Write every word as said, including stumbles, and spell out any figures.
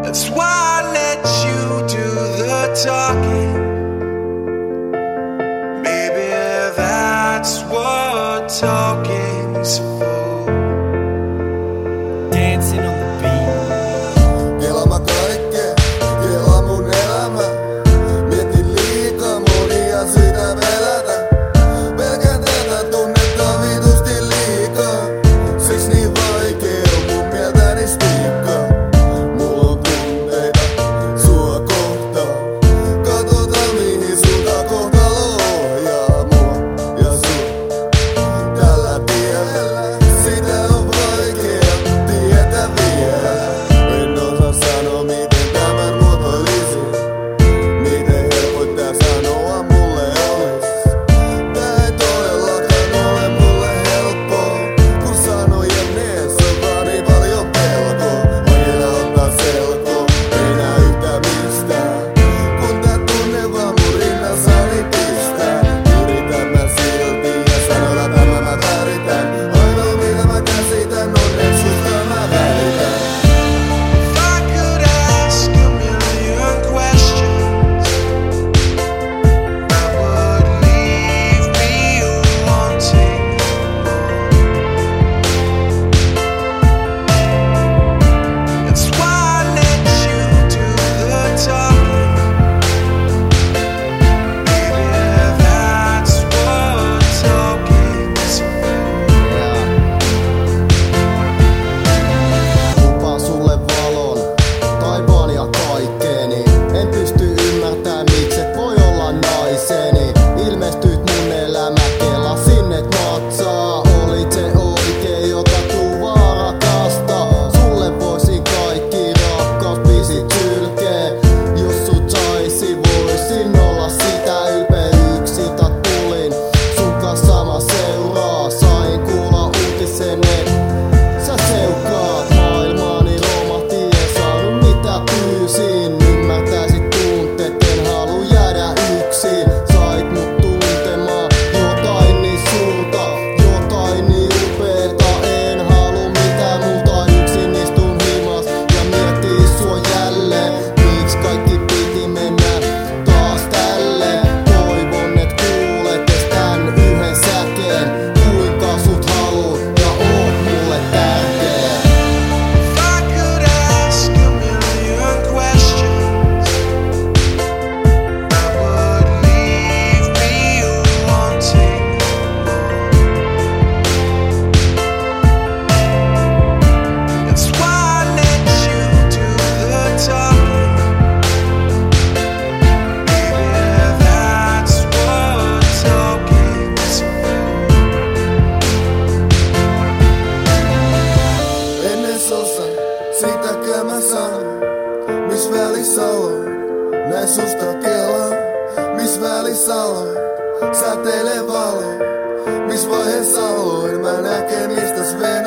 That's why I let you do the talking. Maybe that's what talking's for. Dancing on the beat. Kelama kaikkea, kela mun elämä. Mietin liikaa monia syitä pelätä. Pelkään tätä tunnetta vitusti liikaa. Siks niin vaikea on mun mieltäni spiikkaa. Mulla on tunteita sua kohtaan. Katsotaan mihin sulta kohtalo ohjaa mua ja sua. Tällä tiellä sitä on vaikea tietää vielä. En osaa sanoa miten tämän muotoilisi. Miten helpoittaa sanoa mulle olis. Tää ei todellakaan ole mulle helppoa. Kun sanojen eessä on vaan niin paljon pelkoa. Aina ottaa selkoa, ei näe yhtään mistään. Kun tää tunne vaan mun rinnassani pistää. Yritän mä silti ja sanotaan tämä mä väritän. Ainoa mitä mä käsitän on et susta mä välitän. If I could ask a million questions that would leave me wanting more. That's why I let you do the talking. Maybe that's what talking's for. Lupaan sulle valon, taivaan ja kaikkeeni. En pysty ymmärtää miksi et voi olla naiseni. Ilmestyt mun elämä, kelasin et natsaa. Olit se oikee, jota tuvaa rakasta. Sulle voisin kaikki rakkausbiisit sylkee. Jos sut saisi, voisin olla sitä ylpeyksiltä tulin. Sun kanssa sama seuraa, sain kuulla uutisen, et sä seukaat maailmaani romahti, en saanut mitä pyysin. Ymmärtäisit tunteet, en halu jäädä yksin. Sait mut tuntemaan jotain niin suurta, jotain niin upeeta. En halu mitään muuta, yksin istun himas ja mietin sua jälleen. Miks kaikki piti mennä taas tälleen? Toivon et kuulet ees tän yhden säkeen. Kuinka sut haluun ja oot mulle tärkeä. If I could ask a million questions that would leave me wanting more. That's why I let you do the talking. Maybe that's what talking's for. En edes osaa sitäkään mä sanon. Mis välissä aloin, näin susta kelaa. Mis välissä aloin, säteilee valo. Mis vaiheessa aloin, mä näkee mistä Sven